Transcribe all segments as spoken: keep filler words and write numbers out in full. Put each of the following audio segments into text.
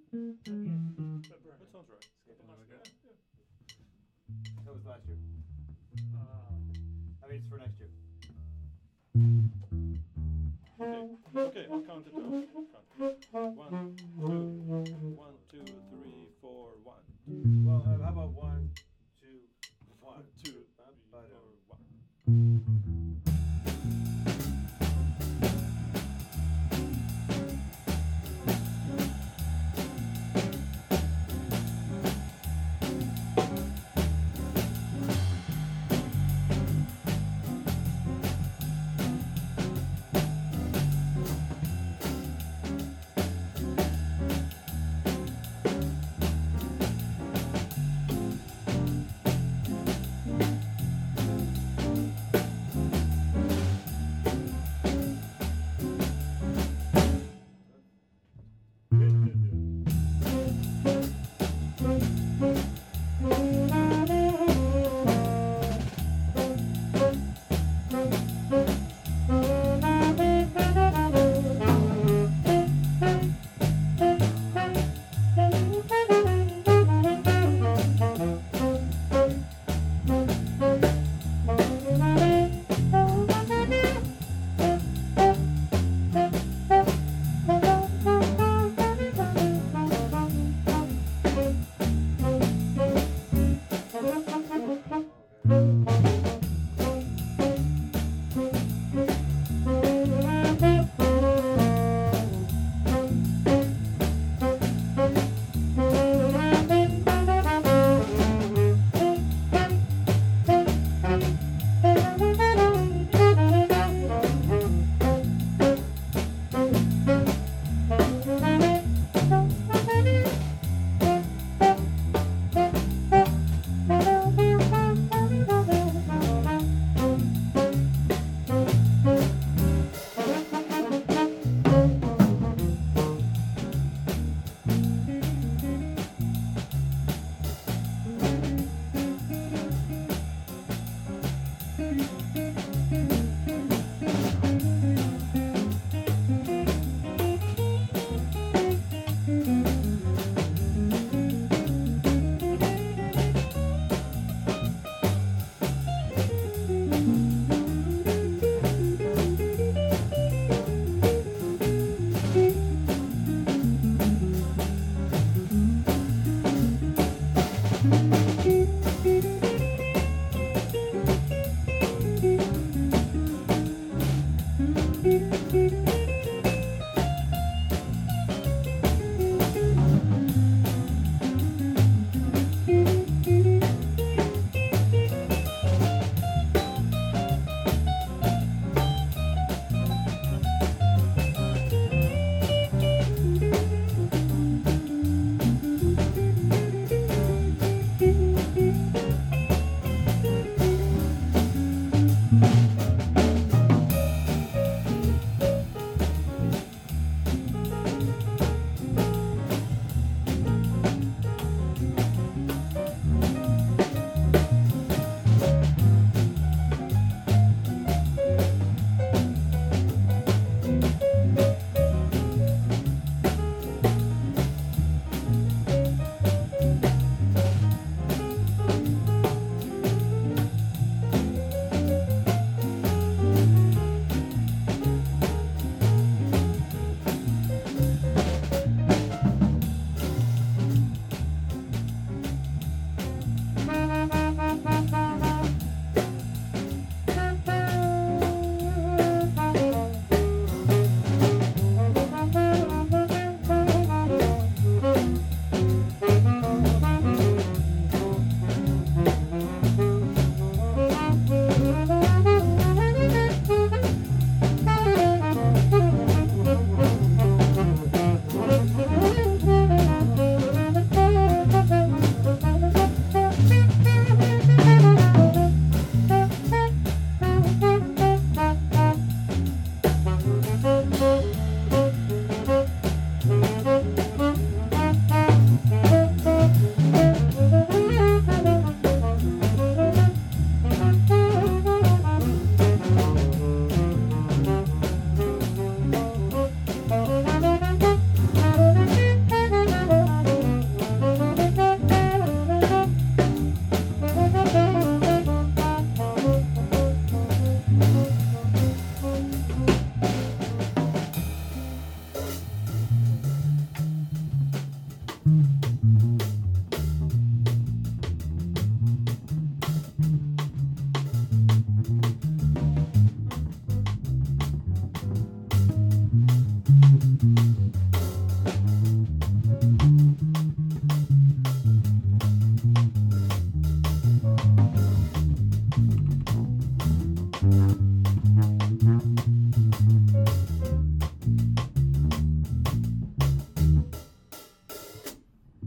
February. That sounds right. Couple months ago. Yeah, That was last year. yeah. Uh, I mean, it's for next year. Okay, okay, I'll count it down. Count it. One, two, one, two, three, four, one, Well, uh, how about one, two, one, two, two, three, uh, four, but, uh, one.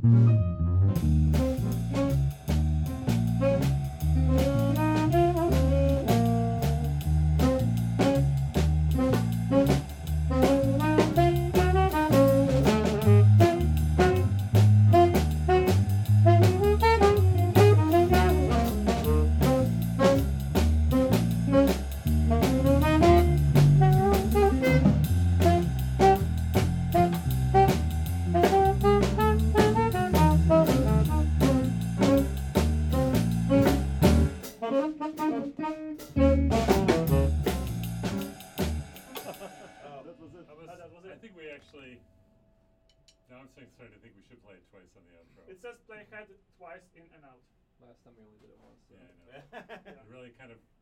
That was it. That was, that was I it. think we actually. Now I'm starting to think we should play it twice on the outro. It says play head twice in and out. Last time we only did it once. So. Yeah, I know. Yeah. It really kind of